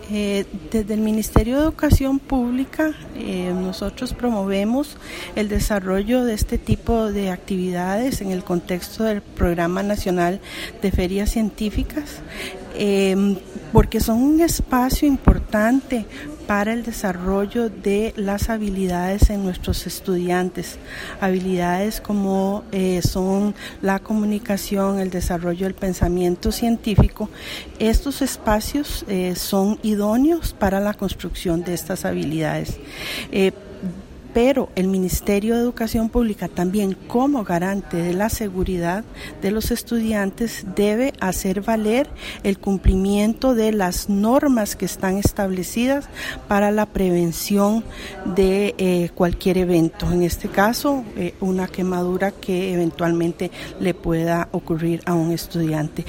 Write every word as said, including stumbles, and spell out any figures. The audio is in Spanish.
Eh, desde el Ministerio de Educación Pública eh, nosotros promovemos el desarrollo de este tipo de actividades en el contexto del Programa Nacional de Ferias Científicas, eh, porque son un espacio importante para el desarrollo de las habilidades en nuestros estudiantes, habilidades como eh, son la comunicación, el desarrollo del pensamiento científico. Estos espacios eh, son idóneos para la construcción de estas habilidades. Eh, Pero el Ministerio de Educación Pública también, como garante de la seguridad de los estudiantes, debe hacer valer el cumplimiento de las normas que están establecidas para la prevención de eh, cualquier evento. En este caso, eh, una quemadura que eventualmente le pueda ocurrir a un estudiante.